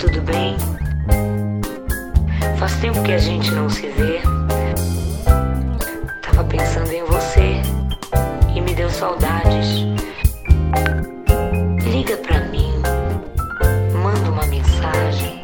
tudo bem? Faz tempo que a gente não se vê. Tava pensando em você e me deu saudades. Liga pra mim, manda uma mensagem.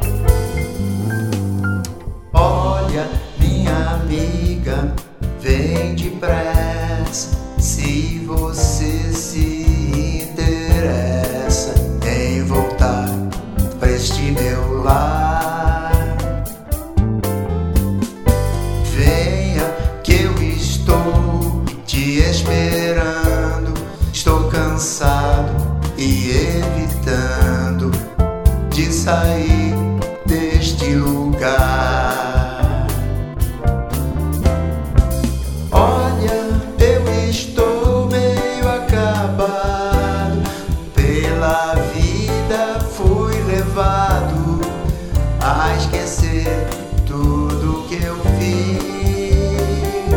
Olha, minha amiga, vem depressa. Se você se interessa em voltar pra este meu lar, venha que eu estou te esperando. Estou cansado e evitando de sair deste lugar. Olha, eu estou meio acabado. Pela vida fui levado a esquecer tudo que eu fiz.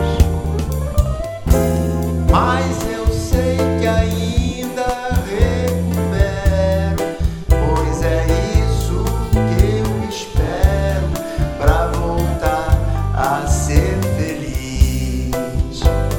Mas eu sei que ainda recupero, pois é isso que eu espero pra voltar a ser feliz.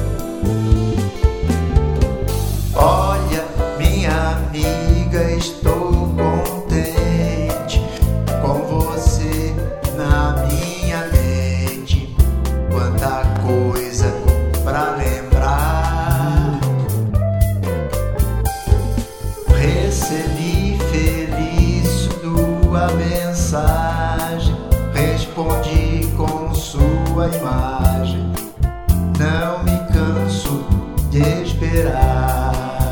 Olha, minha amiga, estou contente com você na minha mente. Quanta coisa pra lembrar. Recebi feliz sua mensagem, respondi com sua imagem. Não me canso de esperar.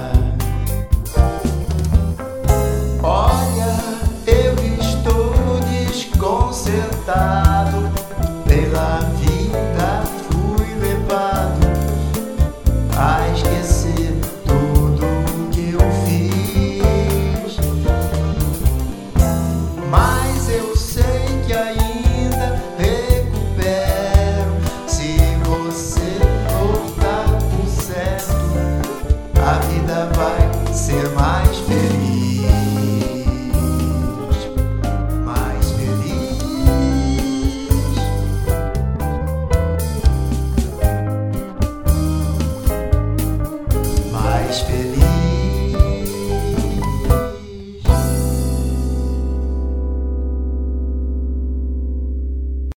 Olha, eu estou desconcertado. Pela vida fui levado a esquecer tudo que eu fiz. Mas eu sei que ainda recupero se você